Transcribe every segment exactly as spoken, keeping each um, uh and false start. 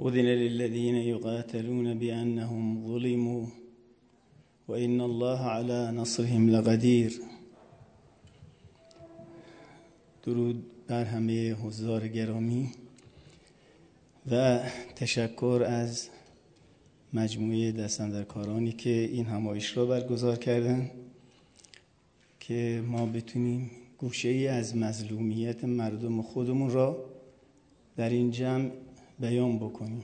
أذن للذين يقاتلون بأنهم ظلموا وإن الله على نصرهم لقدیر. درود بر همه حضار گرامی و تشکر از مجموعه دستاندرکارانی که این همایش را برگزار کردند که ما بتونیم گوشه‌ای از مظلومیت مردم خودمون را در این جمع بیان بکنیم.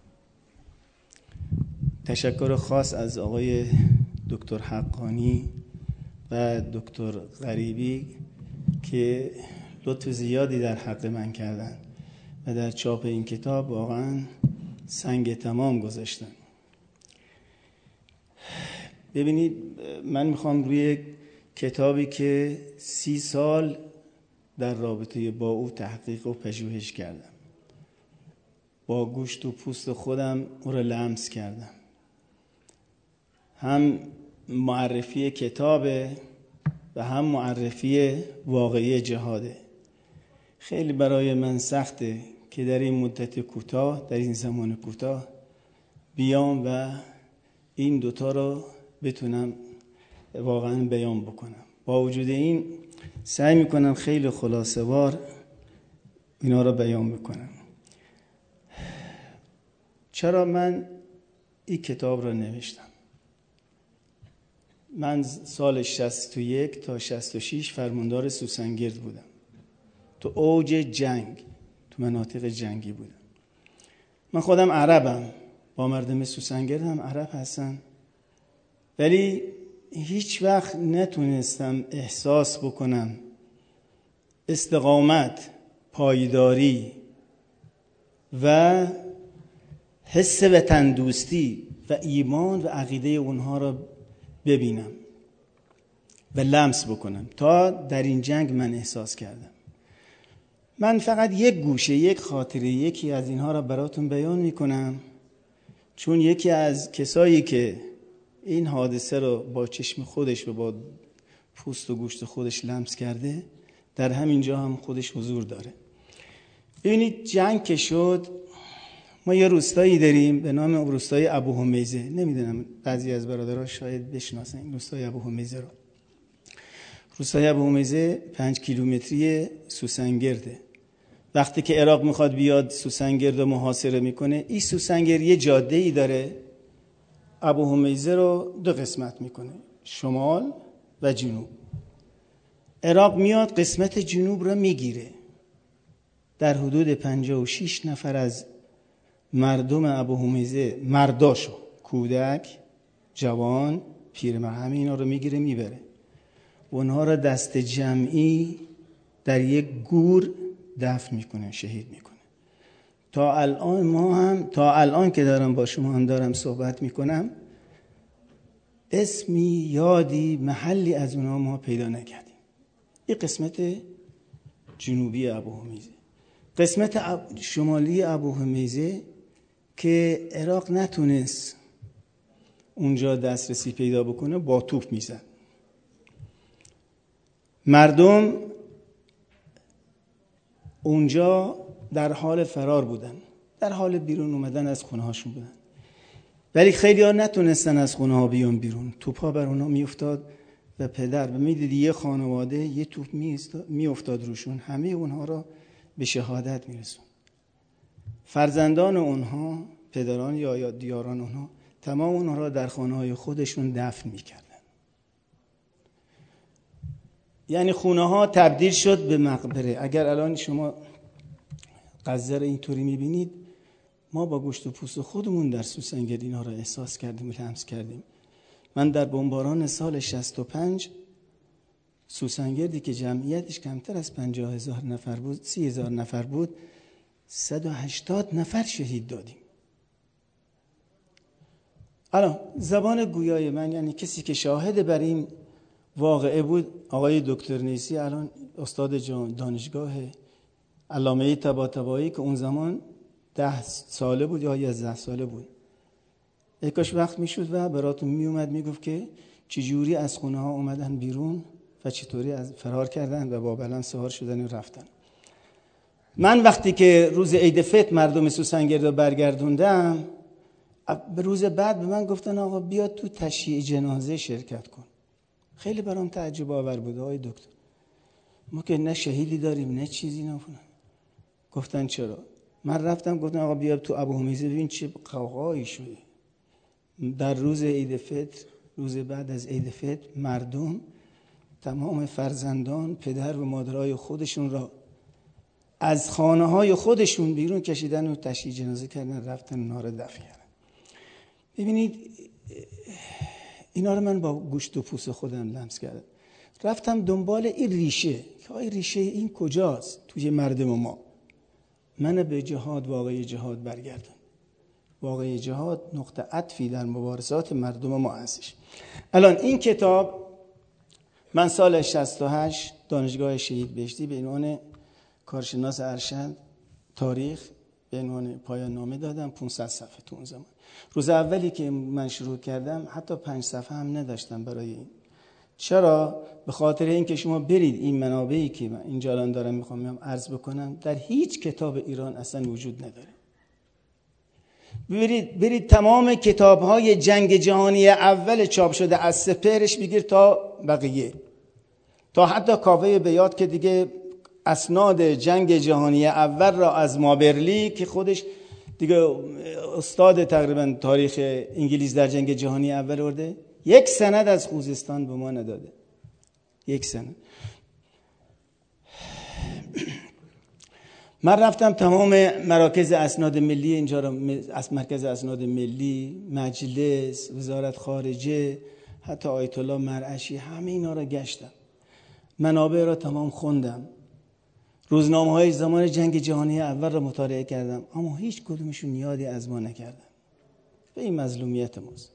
تشکر خاص از آقای دکتر حقانی و دکتر غریبی که لطف زیادی در حق من کردن و در چاپ این کتاب واقعا سنگ تمام گذاشتن. ببینید، من میخوام روی کتابی که سی سال در رابطه با او تحقیق و پژوهش کردم، با گوشت و پوست خودم او را لمس کردم، هم معرفی کتابه و هم معرفی واقعی جهاده. خیلی برای من سخته که در این مدت کوتاه، در این زمان کوتاه بیام و این دوتا رو بتونم واقعا بیان بکنم. با وجود این سعی میکنم خیلی خلاصه وار اینا رو بیان بکنم. چرا من این کتاب رو نوشتم؟ من سال شصت و یک تا شصت و شش فرماندار سوسنگرد بودم. تو اوج جنگ، تو مناطق جنگی بودم. من خودم عربم، با مردم سوسنگرد هم عرب هستن، ولی هیچ وقت نتونستم احساس بکنم استقامت، پایداری و حس وطن دوستی و ایمان و عقیده اونها را ببینم و لمس بکنم. تا در این جنگ من احساس کردم. من فقط یک گوشه، یک خاطره، یکی از اینها را براتون بیان میکنم، چون یکی از کسایی که این حادثه رو با چشم خودش و با پوست و گوشت خودش لمس کرده در همین جا هم خودش حضور داره. ببینید، جنگ که شد، ما یه روستایی داریم به نام روستای ابو حمیزه. نمیدونم بعضی از برادرها شاید بشناسن این روستای ابو حمیزه رو. روستای ابو حمیزه پنج کیلومتری سوسنگرده. وقتی که عراق میخواد بیاد سوسنگرد رو محاصره میکنه، این سوسنگرد یه جاده ای داره، ابو حمیزه رو دو قسمت میکنه، شمال و جنوب. عراق میاد قسمت جنوب رو میگیره. در حدود پنجاه و شش نفر از مردم ابو حمیزه، مرداشو، کودک، جوان، پیرمرد، همه اینا رو میگیره میبره. اونها رو دست جمعی در یک گور دفن میکنه، شهید میکنه. تا الان ما هم، تا الان که دارم با شما هم دارم صحبت میکنم، اسمی، یادی، محلی از اونها ما پیدا نکردیم. این قسمت جنوبی ابو حمیزه. قسمت شمالی ابو حمیزه که عراق نتونست اونجا دسترسی پیدا بکنه، با توپ میزد. مردم اونجا در حال فرار بودن، در حال بیرون اومدن از خونه هاشون بودن، ولی خیلی ها نتونستن از خونه ها بیان بیرون. توپ ها بر اونا میافتاد و پدر و میدیدی یه خانواده یه توپ میافتاد روشون، همه اونها را به شهادت میرسون. فرزندان اونها، پدران یا دیاران اونها، تمام اونها را در خانه های خودشون دفن میکردن. یعنی خونه ها تبدیل شد به مقبره. اگر الان شما غزه رو اینطوری میبینید، ما با گوشت و پوست خودمون در سوسنگرد اینا را احساس کردیم و لمس کردیم. من در بمباران سال شصت و پنج سوسنگردی که جمعیتش کمتر از پنجاه هزار نفر بود، سی هزار نفر بود، صد و هشتاد نفر شهید دادیم. الان زبان گویای من، یعنی کسی که شاهد بر این واقعه بود، آقای دکتر نیسی، الان استاد دانشگاه علامه طباطبایی که اون زمان ده ساله بود یا یازده ساله بود. یکاش وقت میشد و براتون میومد میگفت که چجوری از خونه ها اومدن بیرون و چطوری از فرار کردن و با بلند سوار شدن و رفتن. من وقتی که روز عید فطر مردم سوسنگرد رو برگردوندم، به روز بعد به من گفتن آقا بیا تو تشییع جنازه شرکت کن. خیلی برام تعجب آور بود آقای دکتر، ما که نه شهیدی داریم نه چیزی نه. گفتن چرا؟ من رفتم گفتن آقا بیا تو ابو حمیزه ببین چه قوقایی شده. در روز عید فطر، روز بعد از عید فطر، مردم تمام فرزندان پدر و مادرای خودشون را از خانه های خودشون بیرون کشیدن و تشییع جنازه کردن، رفتن اونها را دفن کردن. ببینید اینا رو من با گوشت و پوست خودم لمس کردم. رفتم دنبال این ریشه که آیا ریشه این کجاست توی مردم ما. من به جهاد، واقعی جهاد برگردم. واقعی جهاد نقطه عطفی در مبارزات مردم ما هستش. الان این کتاب من سال شصت و هشت دانشگاه شهید بهشتی به عنوان کارشناس ارشد تاریخ به عنوان پایان نامه دادم، پانصد صفحه تو اون زمان. روز اولی که من شروع کردم حتی پنج صفحه هم نداشتم برای این. چرا؟ به خاطر اینکه شما برید این منابعی که من اینجا الان دارم میخوام عرض بکنم در هیچ کتاب ایران اصلا وجود نداره. برید برید تمام کتاب‌های جنگ جهانی اول چاپ شده از سپهرش بگیر تا بقیه، تا حتی کاوه بیات که دیگه اسناد جنگ جهانی اول را از مابرلی که خودش دیگه استاد تقریبا تاریخ انگلیس در جنگ جهانی اول ورده، یک سند از خوزستان به ما نداده. یک سند. من رفتم تمام مراکز اسناد ملی اینجا را، از مرکز اسناد ملی، مجلس، وزارت خارجه، حتی آیت الله مرعشی، همه اینا را گشتم. منابع را تمام خوندم. روزنامه های زمان جنگ جهانی اول را مطالعه کردم، اما هیچ کدومشون یادی از ما نکردن. به این مظلومیت ماست.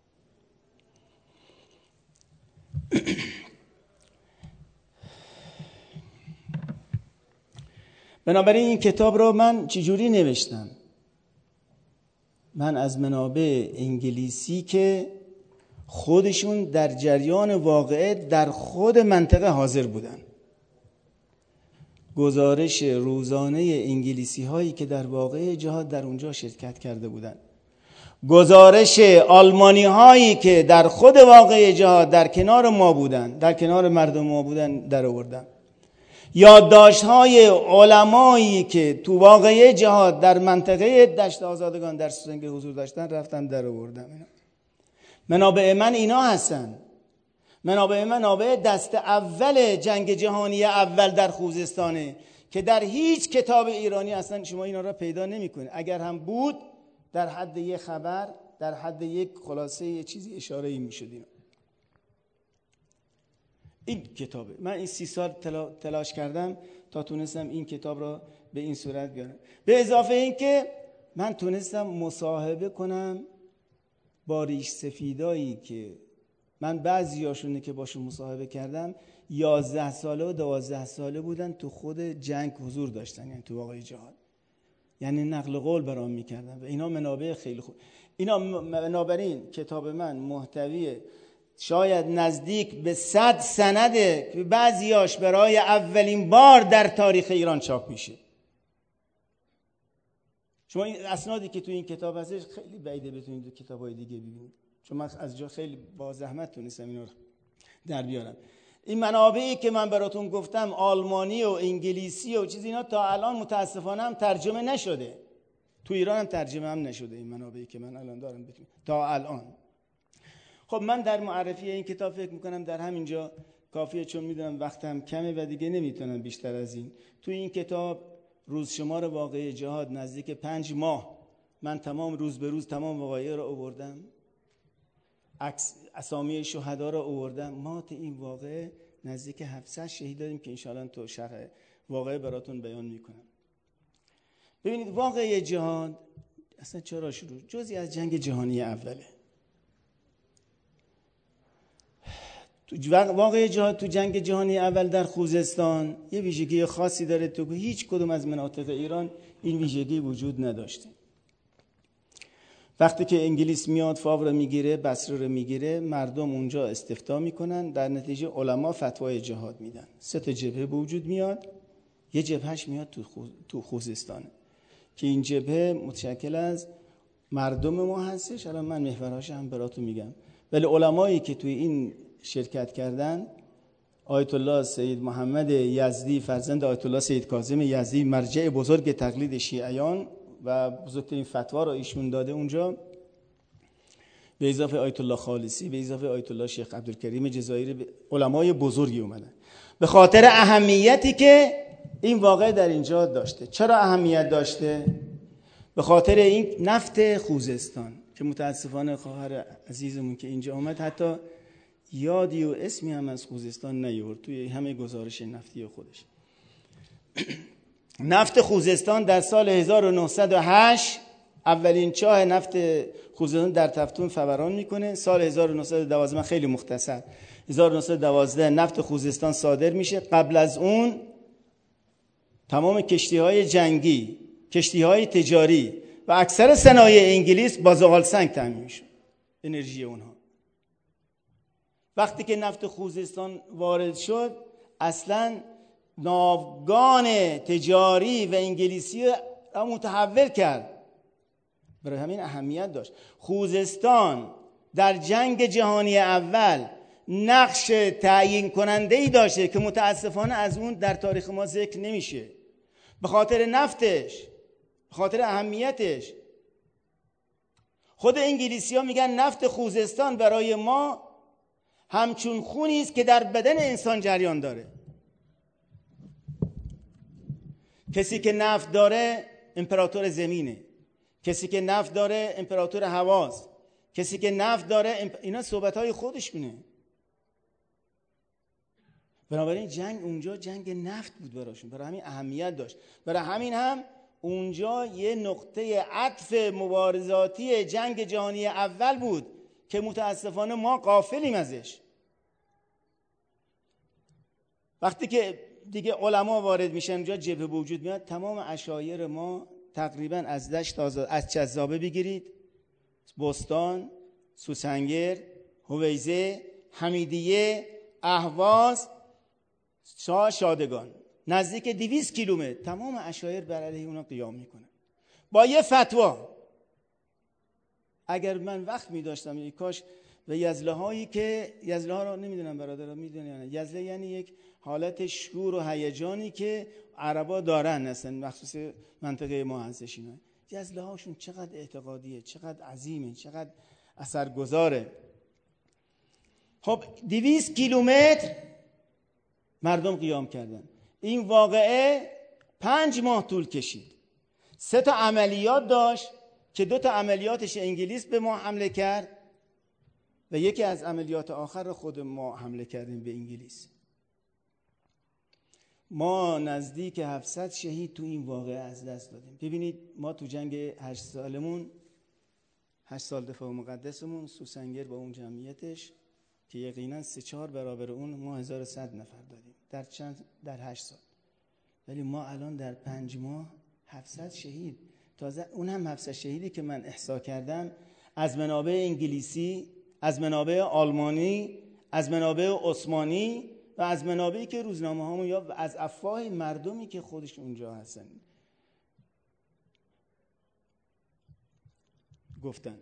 بنابراین این کتاب را من چجوری نوشتم؟ من از منابع انگلیسی که خودشون در جریان واقعه در خود منطقه حاضر بودن، گزارش روزانه انگلیسی هایی که در واقعه جهاد در اونجا شرکت کرده بودن، گزارش آلمانی هایی که در خود واقعه جهاد در کنار ما بودن، در کنار مردم ما بودن، در آوردم. یادداشت های علمایی که تو واقعه جهاد در منطقه دشت آزادگان در سوسنگ حضور داشتن رفتم در آوردم. منابع من اینا هستن. منابع من منابع دست اول جنگ جهانی اول در خوزستانه که در هیچ کتاب ایرانی اصلا شما اینا را پیدا نمی‌کنید. اگر هم بود در حد یک خبر، در حد یک خلاصه یه چیزی اشاره‌ای می‌شد. این کتابه. من این سی سال تلا، تلاش کردم تا تونستم این کتاب را به این صورت بیارم. به اضافه این که من تونستم مصاحبه کنم با ریش سفیدایی که من بعضی هاشونه که باشون مصاحبه کردم یازده ساله و دوازده ساله بودن، تو خود جنگ حضور داشتن، یعنی تو واقعه جهاد، یعنی نقل قول برام میکردن و اینا منابع خیلی خوب. اینا بنابراین کتاب من محتوی شاید نزدیک به صد سنده که بعضیاش برای اولین بار در تاریخ ایران چاپ میشه. شما این اسنادی که تو این کتاب هستش خیلی بعیده بتونید تو کتاب‌های دیگه ببینید، چون من از جا خیلی با زحمت تونستم اینا رو در بیارم. این منابعی که من براتون گفتم آلمانی و انگلیسی و چیز، اینا تا الان متاسفانه هم ترجمه نشده، تو ایران هم ترجمه هم نشده. این منابعی که من الان دارم بتونم تا الان. خب من در معرفی این کتاب فکر میکنم در همینجا کافیه، چون میدونم وقتم کمه و دیگه نمیتونم بیشتر از این. تو این کتاب روز شمار واقعه جهاد نزدیک پنج ماه من تمام روز به روز تمام وقایع را آوردم، اسامی شهدا را آوردم. ما تو این واقعه نزدیک هفتصد شهید داریم که انشاءالله تو شرح واقعه براتون بیان میکنم. ببینید واقعه جهاد اصلا چرا شروع؟ جزئی از جنگ جهانی اوله. واقعه جهاد تو جنگ جهانی اول در خوزستان یه ویژگی خاصی داره تو که هیچ کدوم از مناطق ایران این ویژگی وجود نداشته. وقتی که انگلیس میاد فاو رو میگیره، بصره رو میگیره، مردم اونجا استفتاء میکنن، در نتیجه علما فتوای جهاد میدن. سه تا جبهه به وجود میاد. یه جبهش میاد تو خو... تو خوزستانه که این جبهه متشکل از مردم ما هستش. الان من محورهاش هم براتون میگم. ولی علمایی که توی این شرکت کردن، آیت الله سید محمد یزدی فرزند آیت الله سید کاظم یزدی، مرجع بزرگ تقلید شیعیان و بزرگترین فتوا رو ایشون داده اونجا، به اضافه آیت الله خالصی، به اضافه آیت الله شیخ عبدالکریم جزایری، علمای بزرگی اومدن به خاطر اهمیتی که این واقعه در اینجا داشته. چرا اهمیت داشته؟ به خاطر این نفت خوزستان که متاسفانه خواهر عزیزمون که اینجا اومد حتی یادی و اسمی هم از خوزستان نیورد توی همه گزارش نفتی خودش. نفت خوزستان در سال هزار و نهصد و هشت اولین چاه نفت خوزستان در تفتون فوران میکنه. سال هزار و نهصد و دوازده، من خیلی مختصر، هزار و نهصد و دوازده نفت خوزستان صادر میشه. قبل از اون تمام کشتی‌های جنگی، کشتی‌های تجاری و اکثر صنایع انگلیس با زغال سنگ تامین میشد، انرژی اونها. وقتی که نفت خوزستان وارد شد، اصلا ناوگان تجاری و انگلیسی را متحول کرد. برای همین اهمیت داشت. خوزستان در جنگ جهانی اول نقش تعیین کننده ای داشته که متاسفانه از اون در تاریخ ما ذکر نمیشه، به خاطر نفتش، به خاطر اهمیتش. خود انگلیسی ها میگن نفت خوزستان برای ما همچون خونی است که در بدن انسان جریان داره. کسی که نفت داره امپراتور زمینه، کسی که نفت داره امپراتور هواست، کسی که نفت داره امپ... اینا صحبت‌های خودشونه. بنابراین جنگ اونجا جنگ نفت بود براشون، برای همین اهمیت داشت. برای همین هم اونجا یه نقطه عطف مبارزاتی جنگ جهانی اول بود که متاسفانه ما غافلیم ازش. وقتی که دیگه علما وارد میشن اونجا، جبهه به وجود میاد، تمام عشایر ما تقریبا از دشت آزاد، از جذابه بگیرید، بستان، سوسنگر، هویزه، حمیدیه، اهواز، شاه شادگان، نزدیک دویست کیلومتر تمام عشایر بر علیه اونا قیام میکنن با یه فتوا. اگر من وقت میداشتم یک کاش و یزله هایی که یزله ها رو نمیدونم برادران میدونن، یزله یعنی یک حالت شور و هیجانی که عربا دارن، اصلا مخصوص منطقه ما هستش. اینا یزله هاشون چقدر اعتقادیه، چقدر عظیمه، چقدر اثرگذاره. خب دویست کیلومتر مردم قیام کردن. این واقعه پنج ماه طول کشید. سه تا عملیات داشت که دو تا عملیاتش انگلیس به ما حمله کرد و یکی از عملیات آخر رو خود ما حمله کردیم به انگلیس. ما نزدیک هفتصد شهید تو این واقعه از دست دادیم. ببینید ما تو جنگ هشت سالمون، هشت سال دفاع مقدسمون، سوسنگر با اون جمعیتش که یقینا سه چهار برابر اون، ما هزار و صد نفر دادیم در چند در هشت سال. ولی ما الان در پنج ماه هفتصد شهید، تازه اون هم هفتصد شهیدی که من احصا کردم از منابع انگلیسی، از منابع آلمانی، از منابع عثمانی و از منابعی که روزنامه هامون یا از افواه مردمی که خودش اونجا هستن گفتن.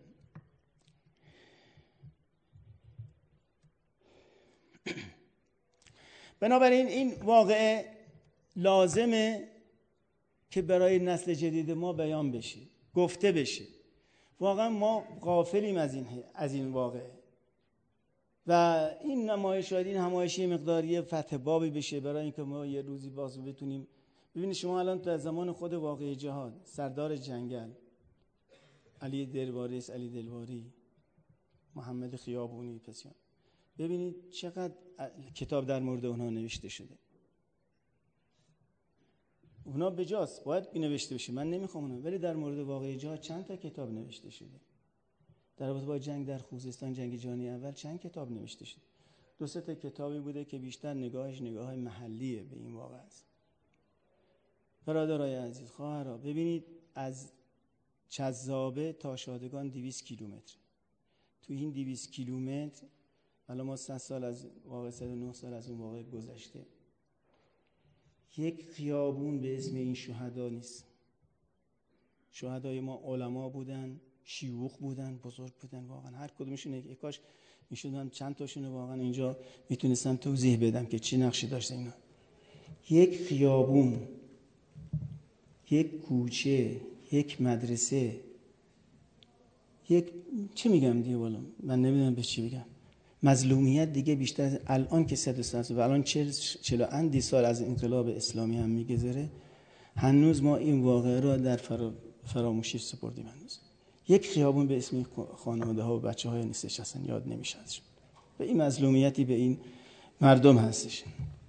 بنابراین این واقعه لازمه که برای نسل جدید ما بیان بشه، گفته بشه. واقعا ما غافلیم از این از این واقعه و این نمایش شاید این همایشی مقداری فتح بابی بشه برای اینکه ما یه روزی بازو بتونیم. ببینید شما الان در زمان خود واقعه جهاد، سردار جنگل علی دلواری، علی دلواری، محمد خیابونی، پسیان، ببینید چقدر کتاب در مورد اونها نوشته شده. اونا بجاست باید بنوشته بشه، من نمیخوام اونا، ولی در مورد واقعه جهاد چند تا کتاب نوشته شده. در رابطه با جنگ در خوزستان، جنگ جهانی اول، چند کتاب نوشته شده. دو سه تا کتابی بوده که بیشتر نگاهش نگاه محلیه به این واقعه است. برادرای عزیز، خواهرها، ببینید از چذابه تا شادگان دویست کیلومتر. تو این دویست کیلومتر الان ما صد سال از واقعه، صد و نه سال از اون واقعه گذشته. یک خیابون به اسم این شهدا نیست. شهدای ما علما بودن، شیوخ بودن، بزرگ بودن، واقعا هر کدومشون یک کاش میشدن چند تاشون واقعا اینجا میتونستم توضیح بدم که چی نقشی داشته اینا. یک خیابون، یک کوچه، یک مدرسه، یک چه میگم دیگه، والا من نمیدونم به چی بگم. مظلومیت دیگه بیشتر از الان که صد و صد و الان چهل اندی سال از انقلاب اسلامی هم میگذره، هنوز ما این واقعه را در فرا فراموشی سپردیم. هنوز یک خیابون به اسم خانواده ها و بچه های نیستش، اصلا یاد نمیشه ازشون. و این مظلومیتی به این مردم هستش.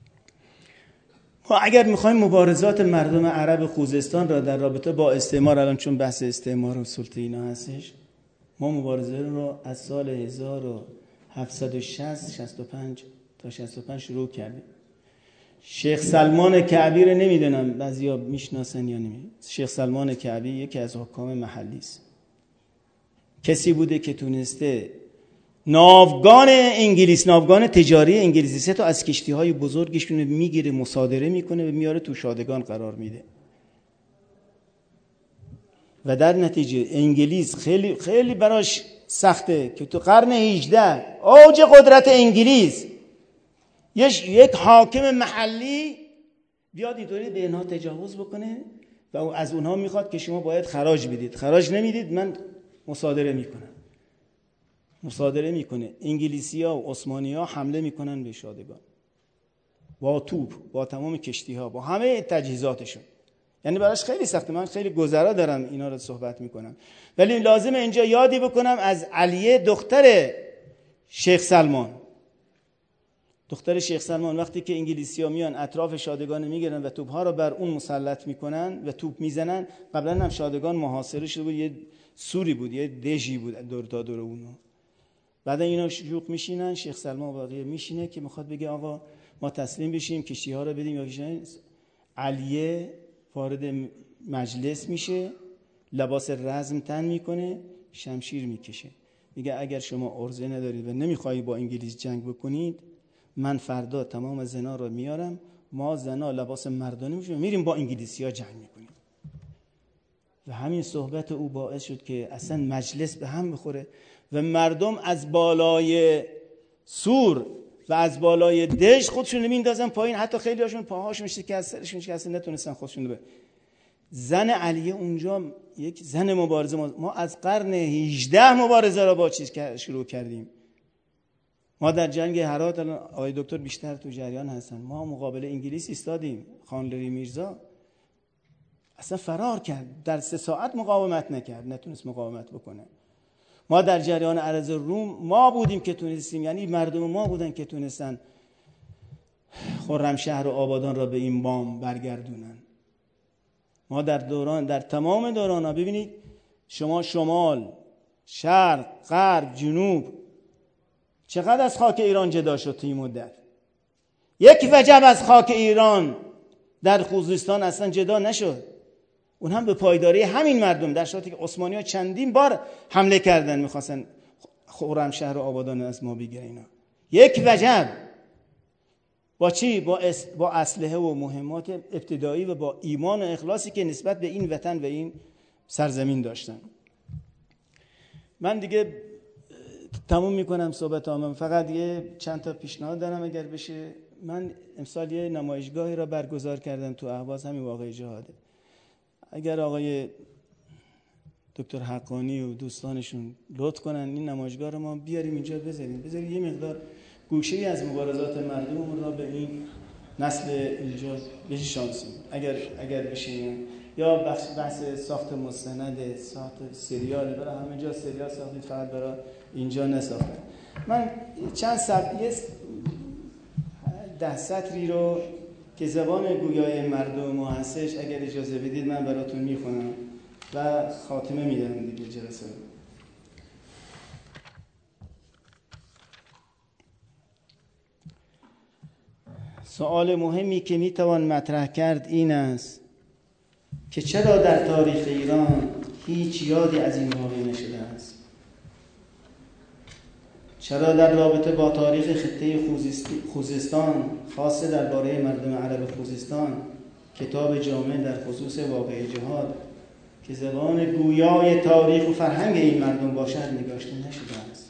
ما اگر میخوایم مبارزات مردم عرب خوزستان را در رابطه با استعمار، الان چون بحث استعمار و سلطه اینا هستش، ما مبارزه رو از سال هزار و هفتصد و شصت شصت و پنج تا شصت و پنج شروع کردیم. شیخ سلمان کعبی رو نمیدونم بعضیا میشناسن یا نمی. شیخ سلمان کعبی یکی از حکام محلی است. کسی بوده که تونسته ناوگان انگلیس، ناوگان تجاری انگلیسی سه تا از کشتی‌های بزرگشون رو میگیره، مصادره میکنه و میاره تو شادگان قرار میده. و در نتیجه انگلیس خیلی خیلی براش سخته که تو قرن هجدهم اوج قدرت انگلیس یک حاکم محلی بیاد اینطوری به اینها تجاوز بکنه و از اونها میخواد که شما باید خراج بدید. خراج نمیدید من مصادره میکنم. مصادره میکنه. انگلیسی‌ها و عثمانی‌ها حمله میکنن به شادگان با توپ، با تمام کشتی‌ها، با همه تجهیزاتشون. یعنی براش خیلی سخته. من خیلی گذرا دارم اینا رو صحبت میکنم، ولی لازمه اینجا یادی بکنم از علیه دختر شیخ سلمان. دختر شیخ سلمان وقتی که انگلیسی‌ها میان اطراف شادگان میگیرن و توپ‌ها رو بر اون مسلط میکنن و توپ میزنن، قبلا هم شادگان محاصره شده بود، یه سوری بود، یه دژی بود دور تا دور اونو. بعد اینا شوق میشینن، شیخ سلمان واقعا میشینه که میخواد بگه آقا ما تسلیم بشیم، کشتی‌ها رو بدیم یا کشتی‌ها. علیه وارد مجلس میشه، لباس رزم تن میکنه، شمشیر میکشه، میگه اگر شما عرضه ندارید و نمیخوایی با انگلیس جنگ بکنید، من فردا تمام زنا رو میارم، ما زنا لباس مردانه میشیم، میریم با انگلیسی‌ها جنگ میکنیم. و همین صحبت او باعث شد که اصلا مجلس به هم بخوره و مردم از بالای سور و از بالای دژ خودشون میندازن پایین، حتی خیلی هاشون پاهاشون شکسته، سرشون شکسته، نتونستن خودشون رو. زن علیه اونجا یک زن مبارزه، ما, ما از قرن هجدهم مبارزه را با چیز شروع کردیم. ما در جنگ هرات، آقای دکتر بیشتر تو جریان هستن، ما مقابل انگلیس ایستادیم. خان لری میرزا اصلا فرار کرد، در سه ساعت مقاومت نکرد، نتونست مقاومت بکنه. ما در جریان ارض روم ما بودیم که تونستیم، یعنی مردم ما بودن که تونستن خرمشهر و آبادان را به این بام برگردونن. ما در دوران در تمام دوران ها ببینید شما شمال، شرق، غرب، جنوب، چقدر از خاک ایران جدا شد توی مدت. یک وجب از خاک ایران در خوزستان اصلا جدا نشد، اون هم به پایداری همین مردم، در صورتی که عثمانی‌ها چندین بار حمله کردن می‌خواستن خرمشهر و آبادان از ما بگیرن. اینا یک وجب با چی؟ با اس... با اسلحه و مهمات ابتدایی و با ایمان و اخلاصی که نسبت به این وطن و این سرزمین داشتن. من دیگه تموم میکنم صحبتامو، فقط یه چند تا پیشنهاد دارم اگر بشه. من امسال یه نمایشگاهی را برگزار کردم تو اهواز، همین واقعه جهاده. اگر آقای دکتر حقانی و دوستانشون لطف کنن این نمایشگاه رو ما بیاریم اینجا بذاریم، بذاریم یه مقدار گوشه‌ای از مبارزات مردممون را به این نسل اینجا بشانسیم اگر اگر بشه. یا بحث بحث ساخت مستند، ساخت سریال، برای همه جا سریال ساختید، فقط برای اینجا نساختن. من چند صفحه ده سطری رو که زبان گویای مردم ما هستش اگر اجازه بدید من براتون میخونم و خاتمه میدم دیگه جلسه. سوال مهمی که میتوان مطرح کرد این است که چرا در تاریخ ایران هیچ یادی از این واقعه نشده است؟ چرا در رابطه با تاریخ خطه خوزستان، خاصه درباره مردم عرب خوزستان، کتاب جامع در خصوص واقعه جهاد که زبان گویای تاریخ و فرهنگ این مردم باشد نگاشته نشده است؟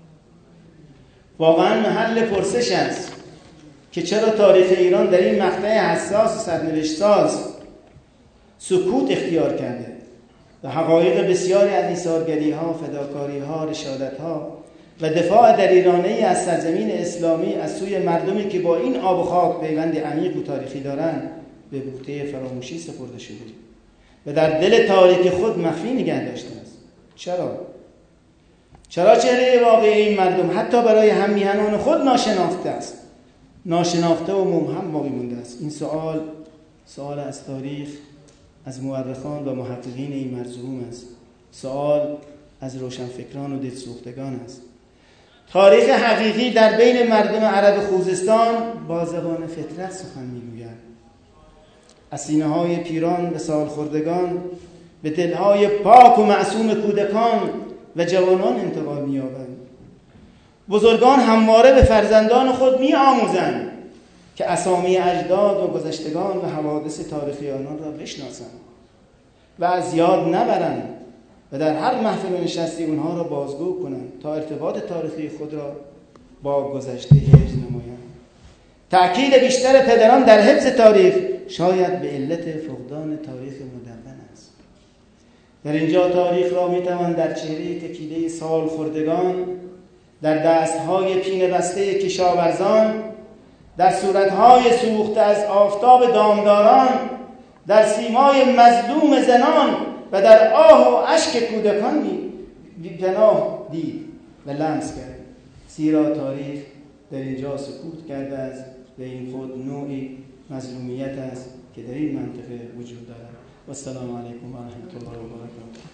واقعا محل پرسش است که چرا تاریخ ایران در این مقطع حساس و سرنوشت ساز سکوت اختیار کرده و حقایق بسیاری از ایثارگری‌ها، فداکاری‌ها، رشادت‌ها و دفاع در ایرانه از سرزمین اسلامی از سوی مردمی که با این آب و خاک پیوند عمیق و تاریخی دارند به بوته فراموشی سپرده شده و در دل تاریک خود مخفی نگه داشته است. چرا؟ چرا چهره واقعی این مردم حتی برای هم میهنان خود ناشناخته است، ناشناخته و مبهم باقی مونده است؟ این سوال سوال از تاریخ، از مورخان و محققین این مرزوم است. سوال از روشنفکران و دلسوختگان است. تاریخ حقیقی در بین مردم عرب خوزستان با زبان فطرت سخن میگوید. از سینه‌های پیران و سالخوردگان به دل‌های پاک و معصوم کودکان و جوانان انتقال می‌یابند. بزرگان همواره به فرزندان خود می‌آموزند که اسامی اجداد و گذشتگان و حوادث تاریخی آنان را بشناسند و از یاد نبرند و در هر محفل و نشستی اونها را بازگو کنند تا ارتباط تاریخی خود را با گذشته حفظ نمایند. تأکید بیشتر پدران در حفظ تاریخ شاید به علت فقدان تاریخ مدون است. در اینجا تاریخ را میتوان در چهره تکیده سالخوردگان، در دستهای پینه بسته کشاورزان، در صورتهای سوخته از آفتاب دامداران، در سیمای مظلوم زنان و در آه و اشک کودکان پناه دید و لمس کرد. زیرا تاریخ در اینجا سکوت کرده است و این خود نوعی مظلومیت است که در این منطقه وجود دارد. و السلام علیکم و رحمت الله و برکاته.